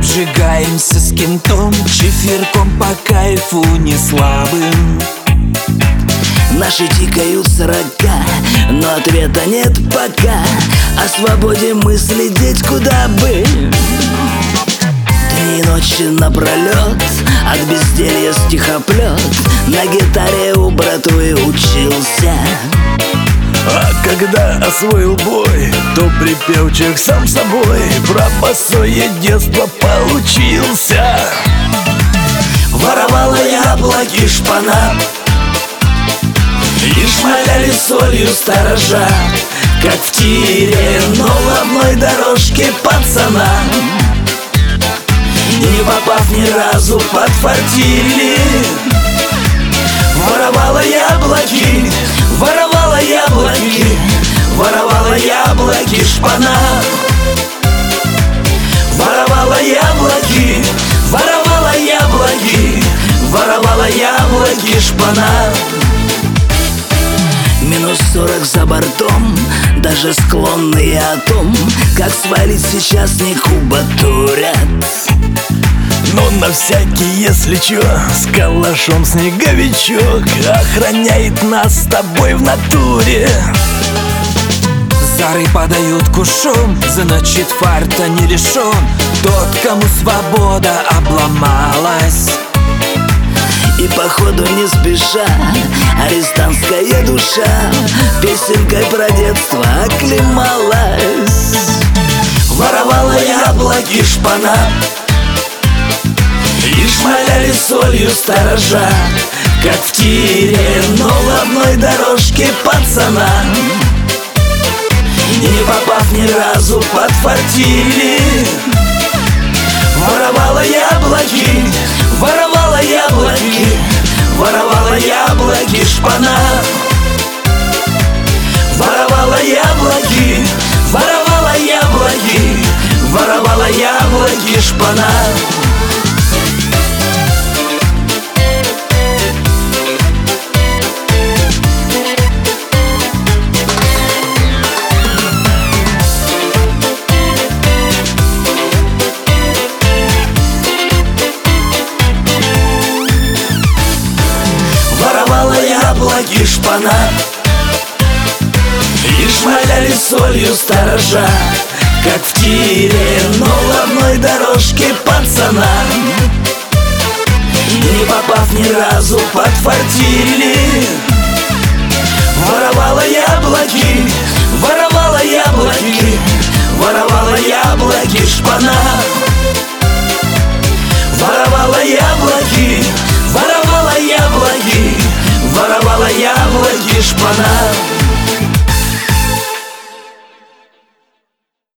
Обжигаемся с кентом, чефирком по кайфу не слабым. Наши тикают 40, но ответа нет пока. О свободе мысли деть куда бы. Дни и ночи напролет, от безделья стихоплет. На гитаре у братвы учился. А когда освоил бой, то припевчик сам собой. Про босое детство получился. Воровала яблоки шпана и шмаляли солью сторожа, как в тире, но в одной дорожке пацана. Не попав ни разу, подфартили. Воровала яблоки, воровала яблоки, воровала яблоки шпана. Воровала яблоки, воровала яблоки, воровала яблоки шпана. Минус 40 за бортом, даже склонные о том, как свалить сейчас не кубатурят. Но на всякий, если чё, с калашом снеговичок охраняет нас с тобой в натуре. Зары подают кушом, значит фарта не лишен тот, кому свобода обломалась. И походу не спеша арестантская душа песенкой про детство оклемалась. Воровала яблоки шпана и шмаляли солью сторожа, как в тире, но в одной дорожке пацана. Не попав ни разу, подфартили. Воровала яблоки, воровала яблоки, воровала яблоки шпана. Воровала яблоки, воровала яблоки, воровала яблоки шпана. Яблоки шпана и шмаляли солью сторожа, как в тире, но в одной дорожке пацана. Не попав ни разу, подфартили. Воровала я